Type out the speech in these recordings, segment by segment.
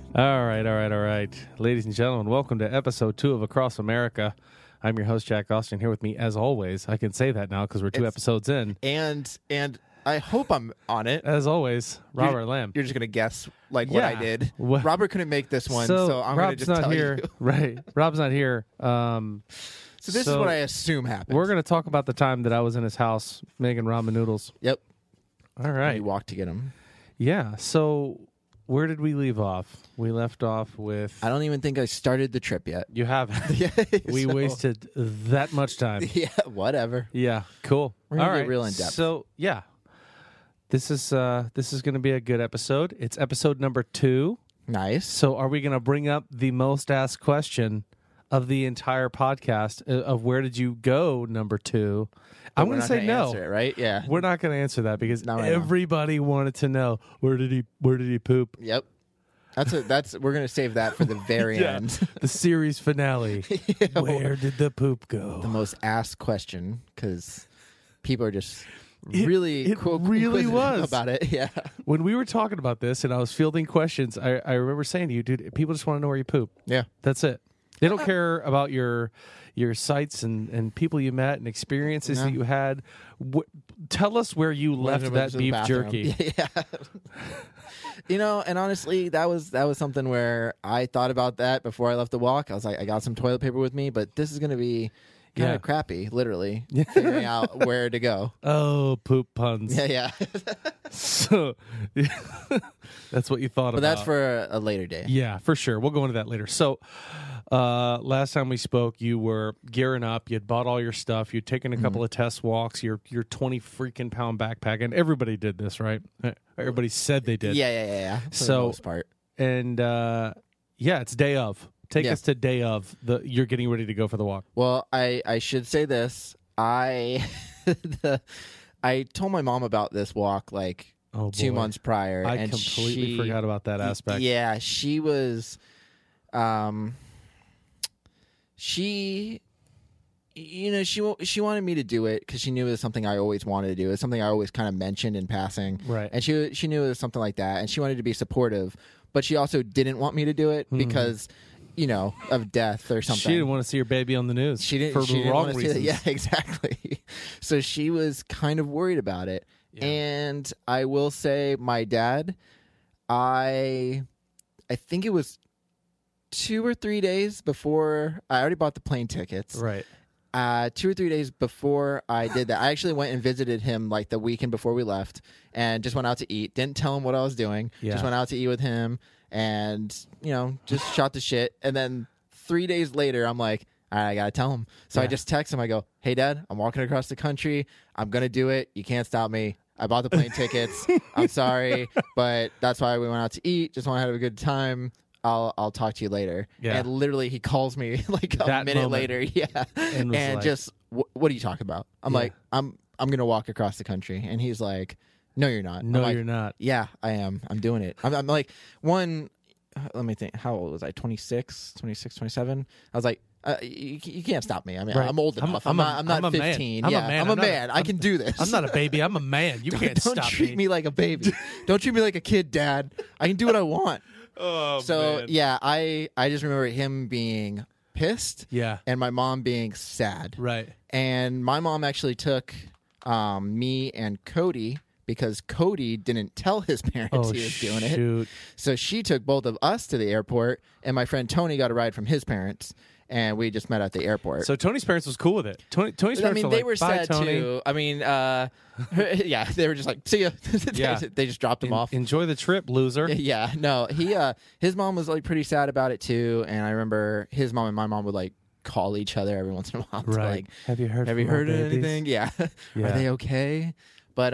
All right. Ladies and gentlemen, welcome to episode 2 of Across America. I'm your host, Jack Austin, here with me, as always. I can say that now because we're 2 episodes in. And I hope I'm on it. As always, Robert Lamb. You're just going to guess what I did. What? Robert couldn't make this one, so I'm going to just tell here. you. Right. Rob's not here. So this is what I assume happened. We're going to talk about the time that I was in his house making ramen noodles. Yep. All right. You walked to get them. Yeah. So where did we leave off? We left off with... I don't even think I started the trip yet. You haven't. Yeah, we wasted that much time. Yeah, whatever. Yeah, cool. We're going All to right. get real in depth. So, yeah. This is going to be a good episode. It's episode number 2. Nice. So are we going to bring up the most asked question of the entire podcast of where did you go, number 2? I'm going to say no. Answer it, right? Yeah. We're not going to answer that because Not right now. everybody wanted to know where did he poop? Yep. We're going to save that for the very end. The series finale. Where did the poop go? The most asked question, because people are just It really inquisitive was about it. Yeah. When we were talking about this and I was fielding questions, I remember saying to you, dude, people just want to know where you poop. Yeah. That's it. They don't care about your sites and people you met and experiences that you had. Tell us where you left that beef jerky. Yeah. And honestly, that was something where I thought about that before I left the walk. I was like, I got some toilet paper with me, but this is going to be kind of crappy, literally, figuring out where to go. Oh, poop puns. Yeah. So that's what you thought about. But that's for a later day. Yeah, for sure. We'll go into that later. So last time we spoke, you were gearing up. You'd bought all your stuff. You'd taken a couple of test walks. Your 20 freaking pound backpack, and everybody did this, right? Everybody said they did. Yeah. For So the most part. And it's day of. Take us to day of. You're getting ready to go for the walk. Well, I should say this. I told my mom about this walk like 2 months prior. I and completely forgot about that aspect. Yeah, she was, she wanted me to do it because she knew it was something I always wanted to do. It's something I always kind of mentioned in passing. Right. And she knew it was something like that, and she wanted to be supportive, but she also didn't want me to do it because, of death or something. She didn't want to see her baby on the news. She didn't. For She the didn't wrong want to see that. reasons. Yeah, exactly. So she was kind of worried about it. Yeah. And I will say, my dad, I think it was 2 or 3 days before I already bought the plane tickets. Right. 2 or 3 days before I did that, I actually went and visited him like the weekend before we left, and just went out to eat. Didn't tell him what I was doing. Yeah. Just went out to eat with him, and just shot the shit. And then 3 days later, I'm like, all right, I gotta tell him. So I just text him. I go, hey, Dad, I'm walking across the country. I'm gonna do it. You can't stop me. I bought the plane tickets. I'm sorry, but that's why we went out to eat. Just want to have a good time. I'll talk to you later. Yeah. And literally, he calls me like That a minute moment. later. Yeah. And was like- just, what are you talking about? I'm like, I'm gonna walk across the country. And he's like, no, you're not. No, I'm like, you're not. Yeah, I am. I'm doing it. I'm like, let me think. How old was I? 26, 27? I was like, you can't stop me. I mean, Right. I'm old enough. I'm a not man. 15. I'm a yeah, man. I'm a I'm not man. I can do this. I'm not a baby. I'm a man. You can't Don't stop treat me like a baby. Don't treat me like a kid, Dad. I can do what I want. Oh, So man. yeah, I just remember him being pissed. Yeah. And my mom being sad. Right. And my mom actually took me and Cody, because Cody didn't tell his parents he was doing it. Shoot. So she took both of us to the airport, and my friend Tony got a ride from his parents, and we just met at the airport. So Tony's parents was cool with it. Tony's parents I mean, were they like, were bye, sad Tony. too. I mean, yeah, they were just like, see ya. Yeah. They just dropped him off. Enjoy the trip, loser. Yeah, no, his mom was like pretty sad about it too, and I remember his mom and my mom would like call each other every once in a while. To, Right. like, Have you heard have you from our heard babies? anything? Yeah. Yeah. Are they okay? But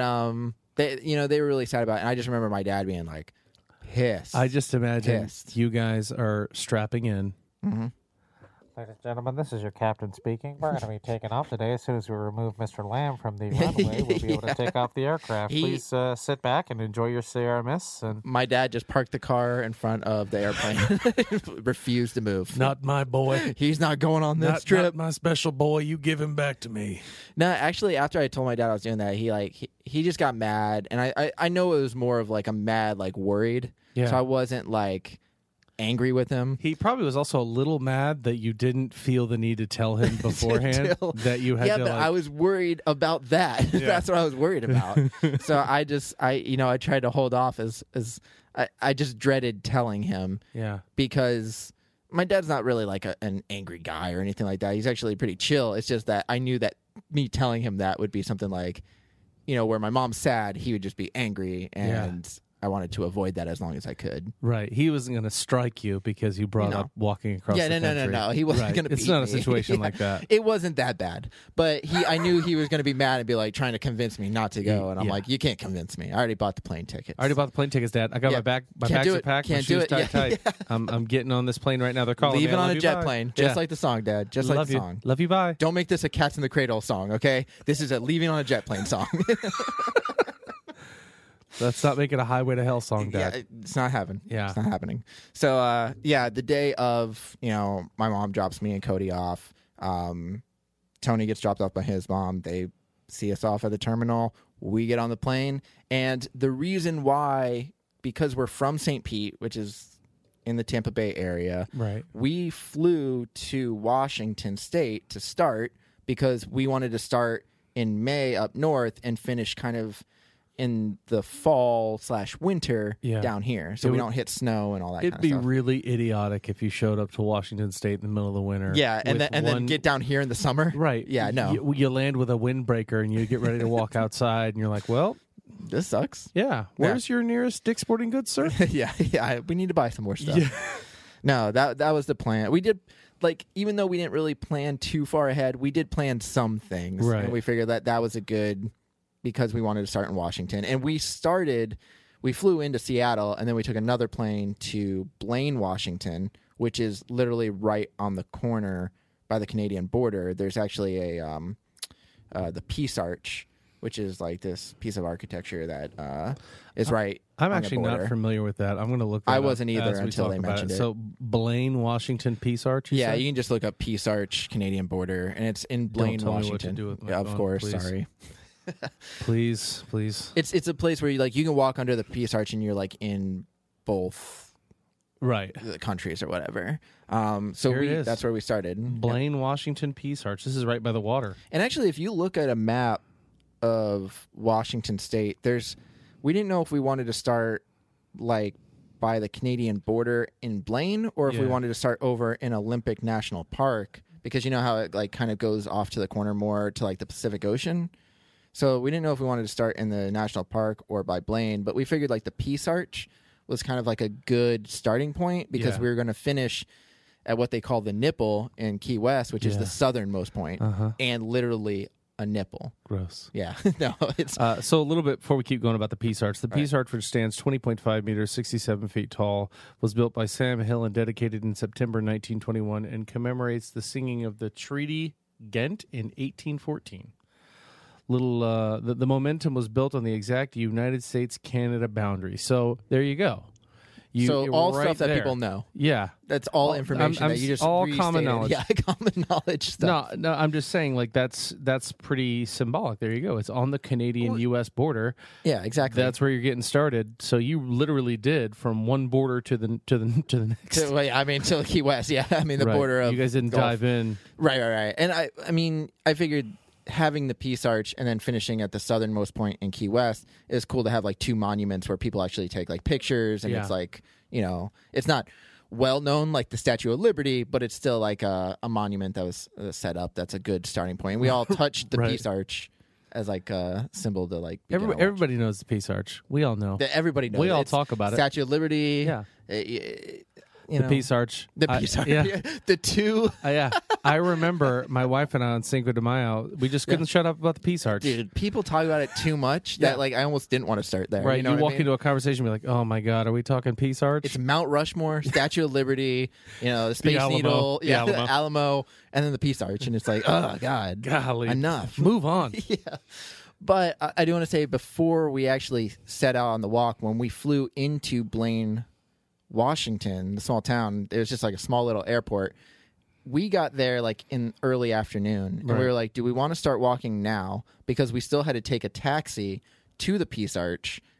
they were really sad about it. And I just remember my dad being like pissed. I just imagine Pissed. you guys are strapping in. Mm-hmm. Ladies and gentlemen, this is your captain speaking. We're going to be taking off today. As soon as we remove Mr. Lamb from the runway, we'll be able to take off the aircraft. Please sit back and enjoy your CRMS. And My dad just parked the car in front of the airplane. Refused to move. Not my boy. He's not going on this trip. Not my special boy. You give him back to me. No, actually, after I told my dad I was doing that, he just got mad, and I know it was more of like a mad, like worried. Yeah. So I wasn't like angry with him. He probably was also a little mad that you didn't feel the need to tell him beforehand that you had yeah, to. but I was worried about that. That's what I was worried about. So I tried to hold off as I just dreaded telling him. Yeah. Because my dad's not really like an angry guy or anything like that. He's actually pretty chill. It's just that I knew that me telling him that would be something like, where my mom's sad, he would just be angry, and I wanted to avoid that as long as I could. Right. He wasn't going to strike you because you brought up walking across the country. No. He wasn't going to beat me. It's not a situation like that. It wasn't that bad. But I knew he was going to be mad and be like trying to convince me not to go. And I'm like, you can't convince me. I already bought the plane tickets. I already bought the plane tickets, Dad. I got my bags are packed. My shoes tight. I'm getting on this plane right now. They're calling me. Leaving on a jet plane. Just like the song, Dad. Just like the song. Love you, bye. Don't make this a Cats in the Cradle song, okay? This is a Leaving on a Jet Plane song. Let's not make it a Highway to Hell song, Dad. Yeah, it's not happening. Yeah. It's not happening. So, the day of, my mom drops me and Cody off. Tony gets dropped off by his mom. They see us off at the terminal. We get on the plane. And the reason why, because we're from St. Pete, which is in the Tampa Bay area, right? We flew to Washington State to start because we wanted to start in May up north and finish kind of in the fall/winter down here, so we don't hit snow and all that kind of stuff. It'd be really idiotic if you showed up to Washington State in the middle of the winter. Yeah, and then get down here in the summer. Right. Yeah, no. You land with a windbreaker and you get ready to walk outside and you're like, well, this sucks. Yeah. Where's your nearest Dick's Sporting Goods, sir? yeah. We need to buy some more stuff. Yeah. No, that was the plan. We did, even though we didn't really plan too far ahead, we did plan some things. Right. And we figured that was a good... because we wanted to start in Washington. And we flew into Seattle, and then we took another plane to Blaine, Washington, which is literally right on the corner by the Canadian border. There's actually the Peace Arch, which is like this piece of architecture that is right I'm on actually the border. not familiar with that. I'm going to look that up. I wasn't either until they mentioned it. So Blaine, Washington, Peace Arch, you said? You can just look up Peace Arch, Canadian border, and it's in Blaine, Don't tell Washington. me what to do with my of phone, course, please. sorry. Please. It's a place where you can walk under the Peace Arch and you're in both the countries or whatever. That's where we started. Blaine, Washington, Peace Arch. This is right by the water. And actually, if you look at a map of Washington State, we didn't know if we wanted to start by the Canadian border in Blaine or if we wanted to start over in Olympic National Park, because you know how it kind of goes off to the corner more to the Pacific Ocean. So we didn't know if we wanted to start in the national park or by Blaine, but we figured the Peace Arch was kind of a good starting point because we were going to finish at what they call the nipple in Key West, which is the southernmost point, and literally a nipple. Gross. Yeah. No, it's so a little bit before we keep going about the Peace Arch. The Peace Arch, which stands 20.5 meters, 67 feet tall, was built by Sam Hill and dedicated in September 1921 and commemorates the singing of the Treaty Ghent in 1814. The momentum was built on the exact United States-Canada boundary. So there you go. All right stuff that there. people know. Yeah. That's all information that you just all restated. common knowledge. Yeah, common knowledge stuff. No, I'm just saying that's pretty symbolic. There you go. It's on the Canadian-U.S. border. Yeah, exactly. That's where you're getting started. So you literally did from one border to the next. To Key West. Yeah, the border of you guys didn't Gulf. dive in. Right. And I figured having the Peace Arch and then finishing at the southernmost point in Key West is cool to have two monuments where people actually take pictures, and it's it's not well known like the Statue of Liberty, but it's still a monument that was set up. That's a good starting point. And we all touched the Peace Arch as a symbol to everybody knows the Peace Arch. We all know. Everybody knows. We all talk about it. Statue of Liberty. Yeah. The Peace Arch. The Peace Arch. Yeah. The two. Yeah. I remember my wife and I on Cinco de Mayo, we just couldn't shut up about the Peace Arch. Dude, people talk about it too much that I almost didn't want to start there. Right. You know you walk into a conversation and be like, oh my God, are we talking Peace Arch? It's Mount Rushmore, Statue of Liberty, the Space Alamo. Needle, The Alamo. the Alamo, and then the Peace Arch. And it's oh God. Golly. Enough. Move on. Yeah. But I do want to say, before we actually set out on the walk, when we flew into Blaine, Washington, the small town, it was just a small little airport. We got there in early afternoon, and we were like, do we want to start walking now? Because we still had to take a taxi to the Peace Arch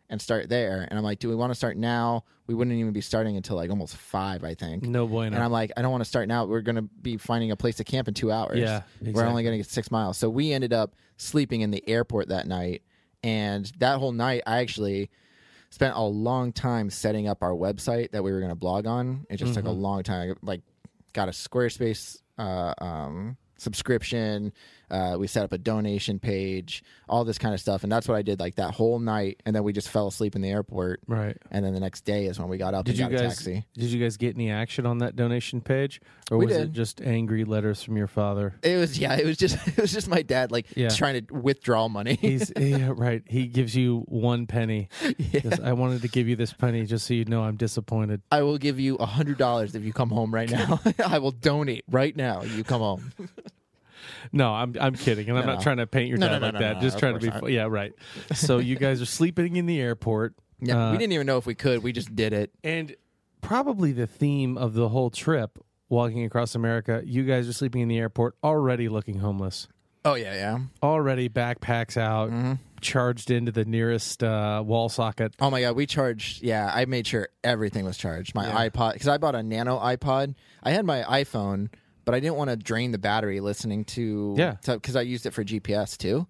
and start there. And I'm like, do we want to start now? We wouldn't even be starting until like almost 5, I think. No bueno. And I'm like, I don't want to start now. We're going to be finding a place to camp in 2 hours. Yeah, exactly. We're only going to get 6 miles. So we ended up sleeping in the airport that night. And that whole night, I actually spent a long time setting up our website that we were going to blog on. It just took a long time. I, like, got a Squarespace subscription. We set up a donation page, all this kind of stuff. And that's what I did like that whole night. And then we just fell asleep in the airport. Right. And then the next day is when we got up and got a taxi. Did you guys get any action on that donation page? Or We was did. it just angry letters from your father? It was just my dad like trying to withdraw money. Right. He gives you 1 penny. Yes, I wanted to give you this penny just so you know I'm disappointed. I will give you $100 if you come home right now. I will donate right now. You come home. No, I'm kidding, and I'm not trying to paint your dad like that. Just trying to be fun. Yeah, right. So you guys are sleeping in the airport. Yeah, we didn't even know if we could. We just did it. And probably the theme of the whole trip, walking across America, you guys are sleeping in the airport, already looking homeless. Oh yeah. Already backpacks out, charged into the nearest wall socket. Oh my god, we charged. Yeah, I made sure everything was charged. My iPod, because I bought a nano iPod. I had my iPhone, but I didn't want to drain the battery listening to because I used it for GPS too.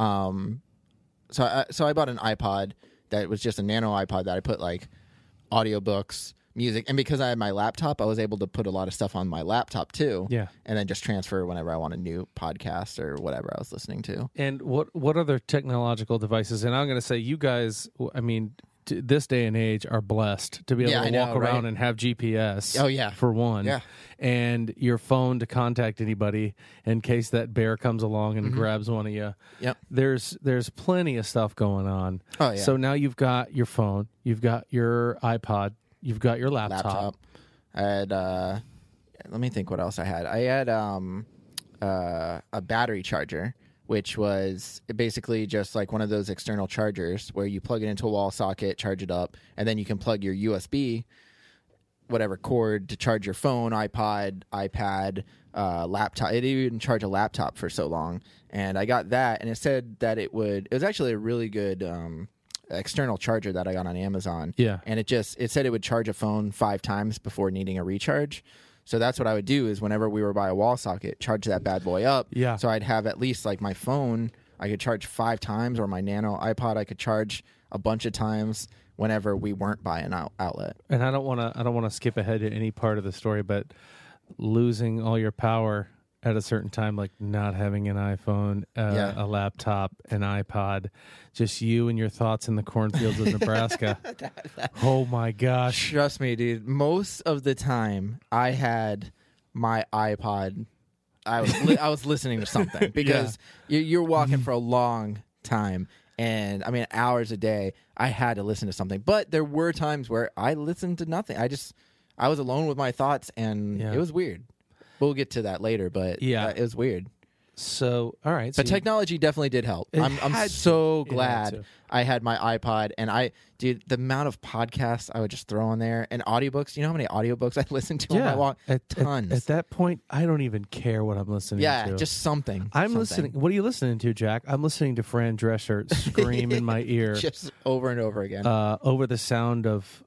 So I bought an iPod that was just a nano iPod that I put like audiobooks, music, and because I had my laptop, I was able to put a lot of stuff on my laptop too. Yeah, and then just transfer whenever I want a new podcast or whatever I was listening to. And what other technological devices? And I'm going to say, you guys, I mean, this day and age are blessed to be able to walk around and have GPS. Oh yeah, for one. Yeah. And your phone to contact anybody in case that bear comes along and grabs one of you. Yep. There's plenty of stuff going on. Oh yeah. So now you've got your phone, you've got your iPod, you've got your laptop. I had let me think what else I had. I had a battery charger, which was basically just like one of those external chargers where you plug it into a wall socket, charge it up, and then you can plug your USB whatever cord to charge your phone, iPod, iPad, laptop. It didn't even charge a laptop for so long. And I got that, and it said that it was actually a really good external charger that I got on Amazon. Yeah. And it said it would charge a phone 5 times before needing a recharge. So that's what I would do is whenever we were by a wall socket, charge that bad boy up. Yeah. So I'd have at least like my phone, I could charge 5 times, or my nano iPod, I could charge a bunch of times whenever we weren't by an outlet. And I don't want to skip ahead to any part of the story, but losing all your power at a certain time, like not having an iPhone, a laptop, an iPod, just you and your thoughts in the cornfields of Nebraska. Oh my gosh. Trust me, dude. Most of the time I had my iPod, I was listening to something because you're walking for a long time. And I mean, hours a day, I had to listen to something. But there were times where I listened to nothing. I was alone with my thoughts, and it was weird. We'll get to that later, but it was weird. So, all right. But technology definitely did help. I'm so glad I had my iPod, and dude, the amount of podcasts I would just throw on there and audiobooks. You know how many audiobooks I listened to on my walk? Tons. At that point, I don't even care what I'm listening to. Yeah, just something. Listening. What are you listening to, Jack? I'm listening to Fran Drescher scream in my ear. Just over and over again. Over the sound of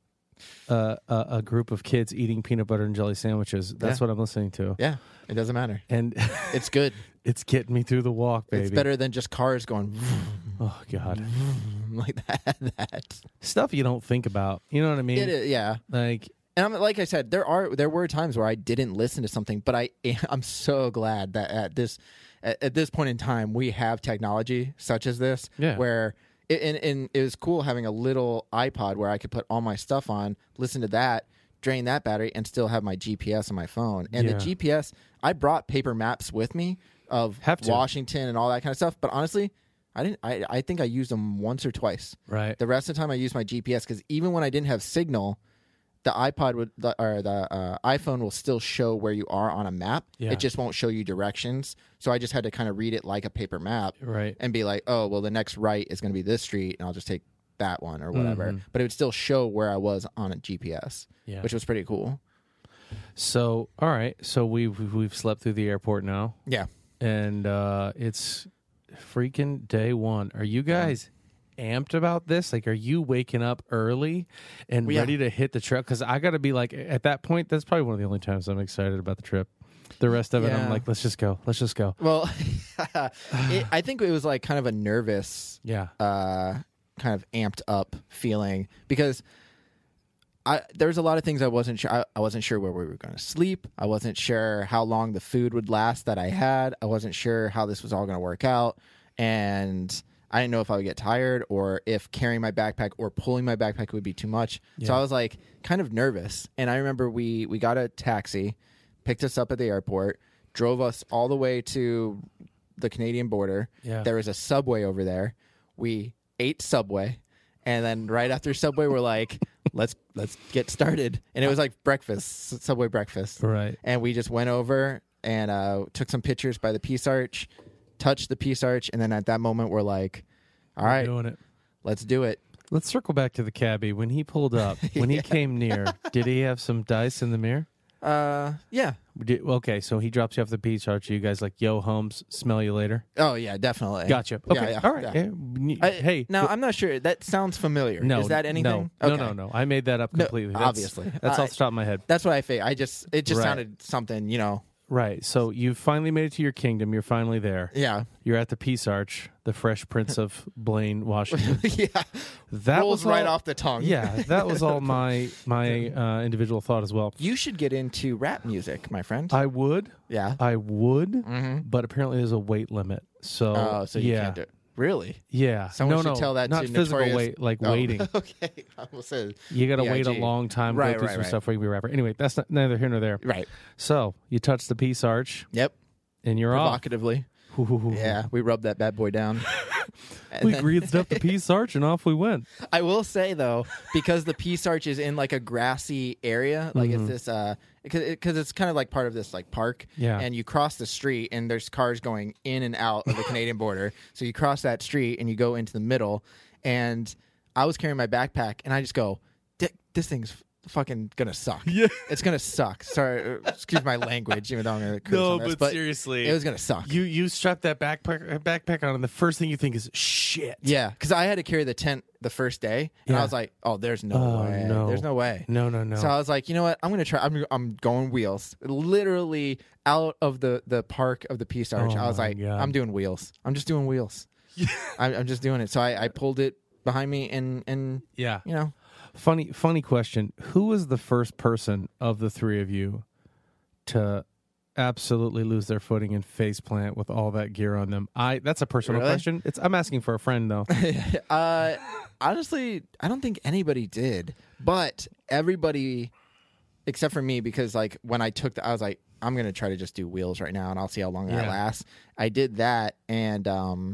a group of kids eating peanut butter and jelly sandwiches. That's what I'm listening to. Yeah, it doesn't matter. And it's good. It's getting me through the walk, baby. It's better than just cars going oh God, like that. Stuff you don't think about. You know what I mean? It is, yeah. Like, and like I said, there were times where I didn't listen to something, but I'm so glad that at this point in time we have technology such as this, where. And it was cool having a little iPod where I could put all my stuff on, listen to that, drain that battery, and still have my GPS on my phone. And the GPS, I brought paper maps with me of Washington and all that kind of stuff. But honestly, I think I used them once or twice. Right. The rest of the time I used my GPS because even when I didn't have signal, the iPhone will still show where you are on a map. Yeah. It just won't show you directions. So I just had to kind of read it like a paper map, right, and be like, oh, well, the next right is going to be this street, and I'll just take that one or whatever. Mm-hmm. But it would still show where I was on a GPS, which was pretty cool. So, all right, so we've slept through the airport now. Yeah, and it's freaking day one. Are you guys amped about this? Like, are you waking up early and ready to hit the trip? Because I got to be like, at that point, that's probably one of the only times I'm excited about the trip. The rest of it, I'm like, let's just go. Let's just go. Well, I think it was like kind of a nervous, kind of amped up feeling because there was a lot of things I wasn't sure. I wasn't sure where we were going to sleep. I wasn't sure how long the food would last that I had. I wasn't sure how this was all going to work out. And I didn't know if I would get tired or if carrying my backpack or pulling my backpack would be too much. Yeah. So I was like kind of nervous. And I remember we got a taxi, picked us up at the airport, drove us all the way to the Canadian border. Yeah. There was a Subway over there. We ate Subway. And then right after Subway, we're like, let's get started. And it was like breakfast, Subway breakfast. Right. And we just went over and took some pictures by the Peace Arch, touched the Peace Arch, and then at that moment we're like, all right, doing it. Let's do it. Let's circle back to the cabbie. When he pulled up, when he came near, did he have some dice in the mirror? Yeah. Okay, so he drops you off the Peace Arch. You guys like, yo, Holmes, smell you later? Oh, yeah, definitely. Gotcha. Okay, yeah, all right. Yeah. Hey. Now, I'm not sure. That sounds familiar. No. Is that anything? No. Okay. No. I made that up completely. Obviously. That's off the top of my head. That's what I think. It just sounded something, Right. So you finally made it to your kingdom. You're finally there. Yeah. You're at the Peace Arch, the Fresh Prince of Blaine, Washington. Yeah. That rolls right off the tongue. Yeah. That was all my individual thought as well. You should get into rap music, my friend. I would. Yeah. I would. But apparently there's a weight limit. So, so you can't do it. Really? Yeah. Someone should tell that not to physical Notorious... weight, like waiting. Okay. I almost said you got to wait a long time, go through some stuff where you be a rapper. Anyway, that's neither here nor there. Right. So you touch the Peace Arch. Yep. And you're off. Provocatively. Yeah, we rubbed that bad boy down. We greased up the Peace Arch and off we went. I will say though, because the Peace Arch is in like a grassy area, like it's this because it's kind of like part of this like park. Yeah. And you cross the street and there's cars going in and out of the Canadian border. So you cross that street and you go into the middle. And I was carrying my backpack and I just go, this thing's fucking gonna suck. Yeah, it's gonna suck. Sorry, excuse my language, even though I'm gonna curse on this, but seriously, it was gonna suck. You strap that backpack on, and the first thing you think is shit. Yeah, because I had to carry the tent the first day, and I was like, oh, there's no way. No. There's no way. No. So I was like, you know what? I'm gonna try. I'm going wheels. Literally out of the park of the Peace Arch. I was like, God. I'm doing wheels. I'm just doing wheels. I'm just doing it. So I pulled it behind me, and yeah, Funny question. Who was the first person of the three of you to absolutely lose their footing and faceplant with all that gear on them? That's a personal question. I'm asking for a friend though. Honestly, I don't think anybody did, but everybody except for me, because like when I took I was like, I'm gonna try to just do wheels right now and I'll see how long that lasts. I did that, and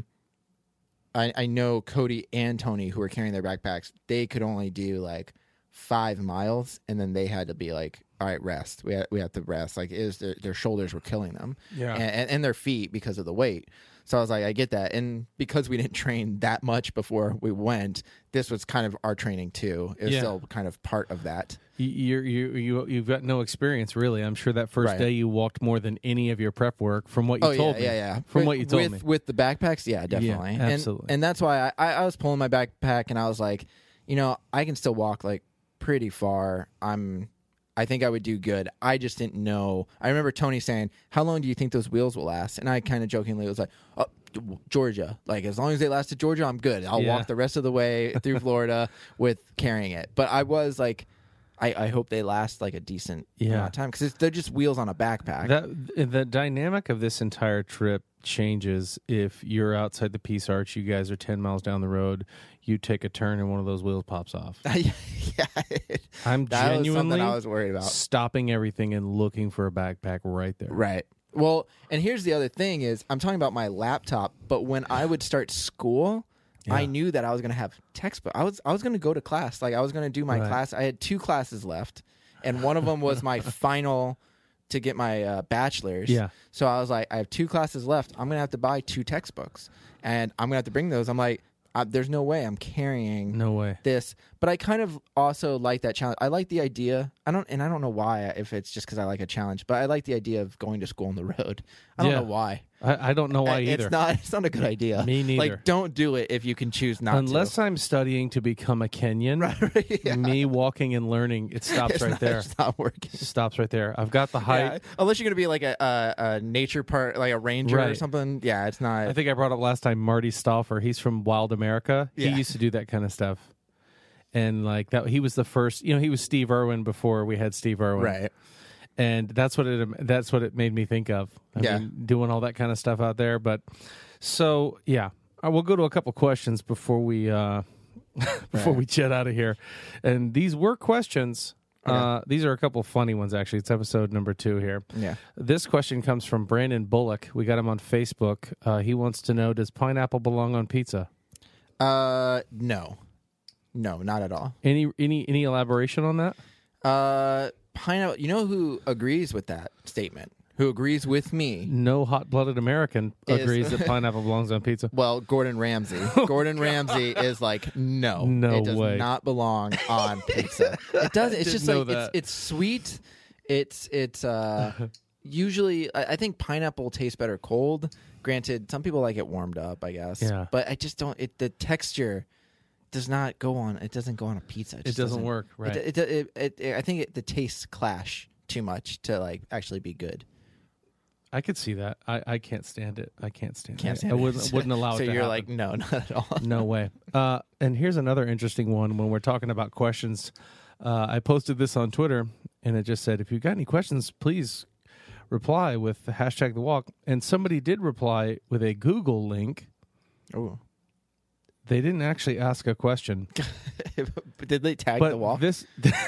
I know Cody and Tony, who were carrying their backpacks, they could only do like 5 miles, and then they had to be like, all right, rest. We have to rest. Like, their shoulders were killing them, and their feet because of the weight. So I was like, I get that, and because we didn't train that much before we went, this was kind of our training too. It was still kind of part of that. You've got no experience really. I'm sure that first day you walked more than any of your prep work, from what you told me. From what you told me with the backpacks, definitely, absolutely. And that's why I was pulling my backpack, and I was like, I can still walk like pretty far. I think I would do good. I just didn't know. I remember Tony saying, how long do you think those wheels will last? And I kind of jokingly was like, oh, Georgia. Like, as long as they last to Georgia, I'm good. I'll walk the rest of the way through Florida with carrying it. But I was like, I hope they last like a decent amount of time, because they're just wheels on a backpack. The dynamic of this entire trip changes if you're outside the Peace Arch. You guys are 10 miles down the road. You take a turn and one of those wheels pops off. I'm genuinely I was worried about stopping everything and looking for a backpack right there. Right. Well, and here's the other thing is, I'm talking about my laptop, but when I would start school, I knew that I was going to have textbook. I was going to go to class. Like, I was going to do my class. I had 2 classes left, and one of them was my final to get my bachelor's. Yeah. So I was like, I have 2 classes left. I'm going to have to buy 2 textbooks, and I'm going to have to bring those. I'm like, there's no way I'm carrying this. But I kind of also like that challenge. I like the idea. I don't know why, if it's just because I like a challenge, but I like the idea of going to school on the road. I don't know why. I don't know why either. It's not a good idea. Me neither. Like, don't do it if you can choose not Unless to. I'm studying to become a Kenyan, Right, yeah. me walking and learning, it stops It's right not, there. It's not working. It stops right there. I've got the height. Yeah. Unless you're going to be like a nature part, like a ranger or Right. something. Yeah, it's not. I think I brought up last time Marty Stauffer. He's from Wild America. Yeah. He used to do that kind of stuff. And like that, he was the first. He was Steve Irwin before we had Steve Irwin. right. And that's what it made me think of. I mean, doing all that kind of stuff out there. But so yeah, I will go to a couple questions before we we jet out of here. And these were questions. Okay. These are a couple funny ones actually. It's episode number 2 here. Yeah. This question comes from Brandon Bullock. We got him on Facebook. He wants to know: does pineapple belong on pizza? No, not at all. Any elaboration on that? Pineapple. You know who agrees with that statement? Who agrees with me? No hot-blooded American agrees that pineapple belongs on pizza. Well, Gordon Ramsay. Gordon Ramsay is like, no it does way. not belong on pizza. It does. It's just know like that. it's sweet. It's usually I think pineapple tastes better cold. Granted, some people like it warmed up, I guess. Yeah. But I just don't. The texture does not go on. It doesn't go on a pizza. It just doesn't work, right? I think the tastes clash too much to like actually be good. I could see that. I can't stand it. I can't stand Can't it. stand I it. wouldn't allow it So to you're happen. like, no, not at all. No way. And here's another interesting one when we're talking about questions. I posted this on Twitter, and it just said, if you've got any questions, please reply with the hashtag The Walk. And somebody did reply with a Google link. Ooh. They didn't actually ask a question. Did they tag But the walk? this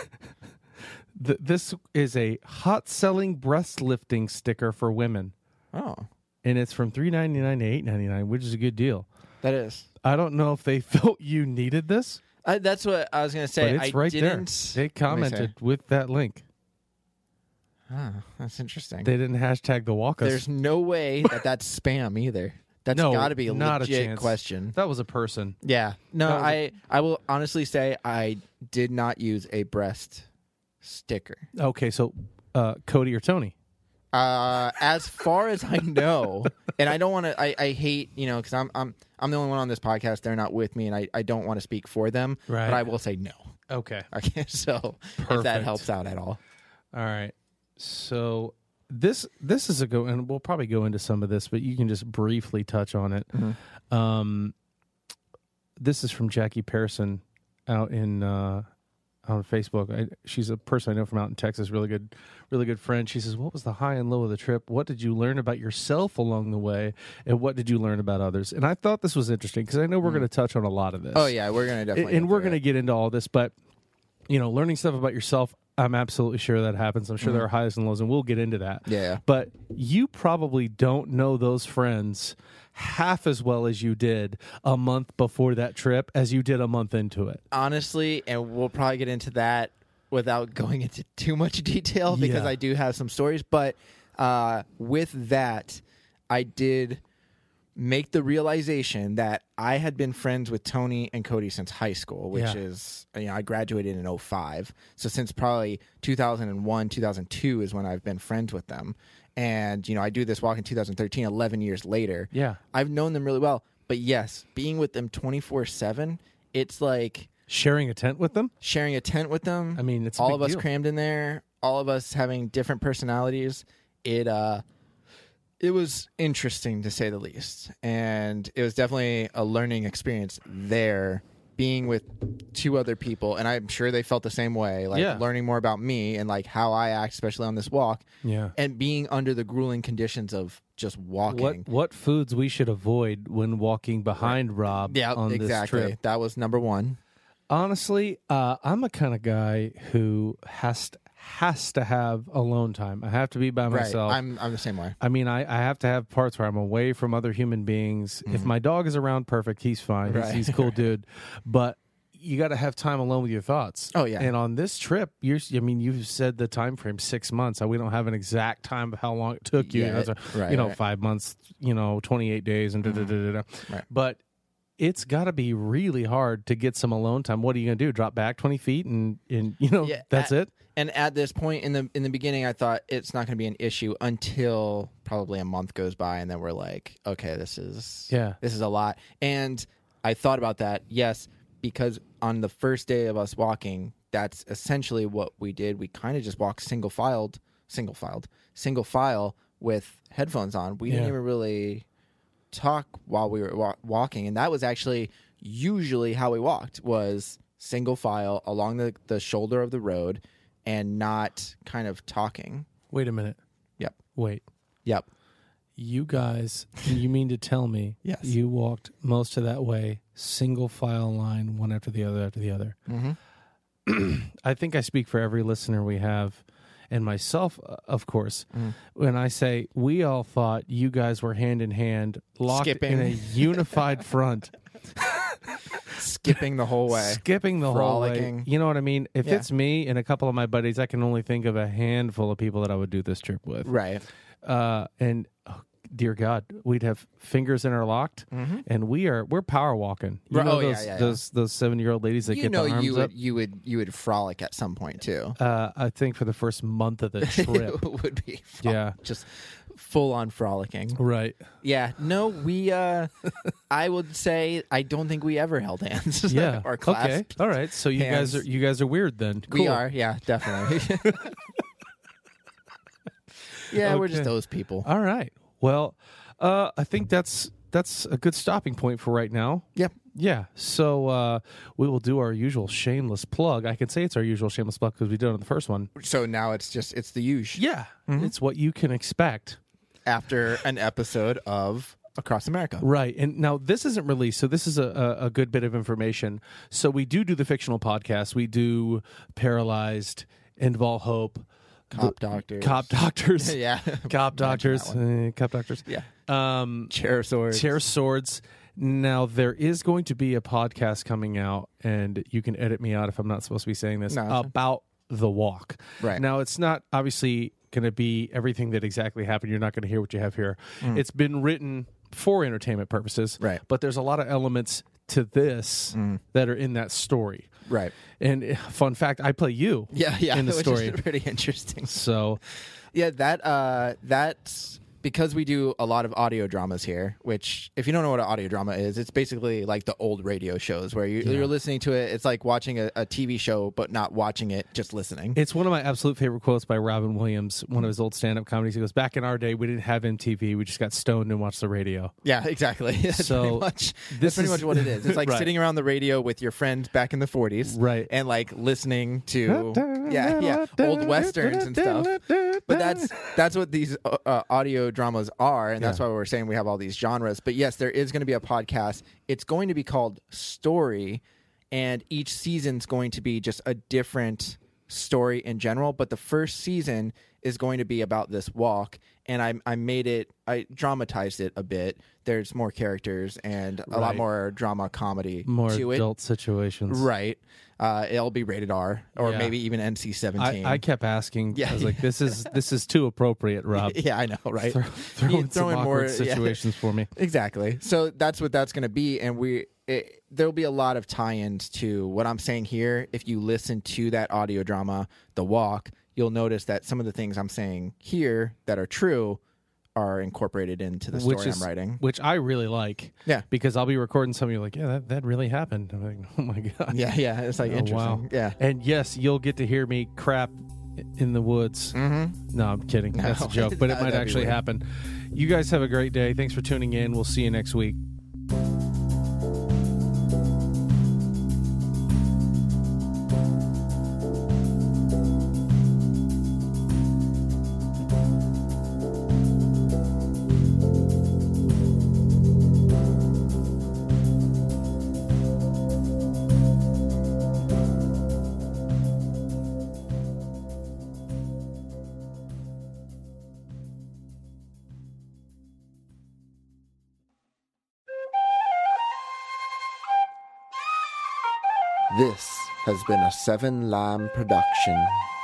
this is a hot-selling breast lifting sticker for women. Oh, And it's from $3.99 to $8.99, which is a good deal. that is. I don't know if they felt you needed this, That's what I was going to but say. it's I right didn't. there. They commented with that link. Ah, that's interesting. They didn't hashtag the walk us. There's no way that that's spam either. That's No, got to be a not a legit chance. question. That was a person. Yeah. No, That was I will honestly say I did not use a breast sticker. Okay, so Cody or Tony? As far as I know, and I don't want to. I hate because I'm the only one on this podcast. They're not with me, and I don't want to speak for them. Right. But I will say no. Okay. Okay. So if Perfect. that helps out at all. All right. So this is a go, and we'll probably go into some of this, but you can just briefly touch on it. Mm-hmm. This is from Jackie Pearson out in on Facebook. She's a person I know from out in Texas. Really good friend. She says, "What was the high and low of the trip? What did you learn about yourself along the way, and what did you learn about others?" And I thought this was interesting because I know we're going to touch on a lot of this. Oh yeah, we're gonna definitely. And we're going to get into all this, but learning stuff about yourself, I'm absolutely sure that happens. I'm sure there are highs and lows, and we'll get into that. Yeah. But you probably don't know those friends half as well as you did a month before that trip as you did a month into it. Honestly, and we'll probably get into that without going into too much detail because Yeah. I do have some stories. But with that, I did make the realization that I had been friends with Tony and Cody since high school, which Yeah. is, I graduated in 2005. So since probably 2001, 2002 is when I've been friends with them. And, I do this walk in 2013, 11 years later. Yeah. I've known them really well. But yes, being with them 24/7, it's like Sharing a tent with them? sharing a tent with them. I mean, it's a all big of us deal. crammed in there, all of us having different personalities. It was interesting to say the least. And it was definitely a learning experience there, being with two other people, and I'm sure they felt the same way, like Yeah. learning more about me and like how I act, especially on this walk, Yeah. and being under the grueling conditions of just walking. What foods we should avoid when walking behind Rob Yeah, on exactly. this trip? That was number one. Honestly, I'm a kind of guy who has to have alone time. I have to be by myself. Right. I'm the same way. I mean, I have to have parts where I'm away from other human beings. If my dog is around, perfect. He's fine. Right. He's a cool dude. But you got to have time alone with your thoughts. Oh, yeah. And on this trip, you've said the time frame 6 months. We don't have an exact time of how long it took you. Yeah, It's right. 5 months. 28 days and da da da da da. Right. But it's got to be really hard to get some alone time. What are you going to do? Drop back 20 feet and that's it? And at this point in the beginning, I thought it's not going to be an issue until probably a month goes by, and then we're like, okay, this is a lot. And I thought about that, yes, because on the first day of us walking, that's essentially what we did. We kind of just walked single file with headphones on. We didn't even really talk while we were walking, and that was actually usually how we walked, was single file along the shoulder of the road and not kind of talking. Wait a minute. Yep. Wait. Yep. You guys, you mean to tell me Yes. you walked most of that way, single file line, one after the other. Mm-hmm. I think I speak for every listener we have, and myself, of course, when I say we all thought you guys were hand in hand, locked Skipping. in a unified front. Skipping the whole way. Skipping the whole way. Frolicking. You know what I mean? If Yeah. it's me and a couple of my buddies, I can only think of a handful of people that I would do this trip with. Right. And dear God, we'd have fingers interlocked, and we're power walking. You know those 7-year-old ladies that get the arms up. you would frolic at some point too. I think for the first month of the trip. It would be just full on frolicking. Right. Yeah. No, we I would say I don't think we ever held hands. Yeah. Or clasped. Okay. All right. So you hands. guys are weird then. Cool. We are, yeah, definitely. Yeah, we're just Okay. those people. All right. Well, I think that's a good stopping point for right now. Yep. Yeah. So we will do our usual shameless plug. I can say it's our usual shameless plug because we did it on the first one. So now it's the usual. Yeah. It's what you can expect. After an episode of Across America. Right. And now this isn't released, so this is a good bit of information. So we do the fictional podcast. We do Paralyzed, End of All Hope, Cop Doctors. Cop Doctors. Yeah. Cop Doctors. Cop Doctors. Yeah. Chair Chair Swords. Swords. Now, there is going to be a podcast coming out, and you can edit me out if I'm not supposed to be saying this, No, that's about the walk. Right. Now, it's not obviously going to be everything that exactly happened. You're not going to hear what you have here. It's been written for entertainment purposes. Right. But there's a lot of elements to this that are in that story. Right. And fun fact, I play you Yeah, in the which story. is pretty interesting. So, Yeah, that's because we do a lot of audio dramas here, which if you don't know what an audio drama is, it's basically like the old radio shows where you're listening to it. It's like watching a TV show, but not watching it, just listening. it's one of my absolute favorite quotes by Robin Williams, one of his old stand-up comedies. He goes, back in our day, we didn't have MTV. We just got stoned and watched the radio. Yeah, exactly. That's So, that's pretty much what it is. It's like Right. sitting around the radio with your friends back in the 40s. Right. And like listening to old westerns and stuff. But that's what these audio dramas are, and that's why we're saying we have all these genres. But yes, there is going to be a podcast. It's going to be called Story, and each season's going to be just a different story in general. But the first season is going to be about this walk, and I dramatized it a bit. There's more characters and a lot Right. more drama comedy More to adult situations. it. Right. It'll be rated R or Yeah. maybe even NC-17. I kept asking. Yeah. I was like, this is too appropriate, Rob. Yeah, I know, right? Throw You in throw some in awkward more- yeah. situations for me. Exactly. So that's what that's going to be, and there'll be a lot of tie-ins to what I'm saying here. If you listen to that audio drama, The Walk, you'll notice that some of the things I'm saying here that are true are incorporated into the story I'm writing. Which I really like. Yeah. Because I'll be recording something, you're like, yeah, that really happened. I'm like, oh my God. Yeah, it's like Oh, interesting. wow. Yeah. And yes, you'll get to hear me crap in the woods. Mm-hmm. No, I'm kidding. That's a joke, but it might That'd be actually weird. happen. You guys have a great day. Thanks for tuning in. We'll see you next week. This has been a Seven Lamb production.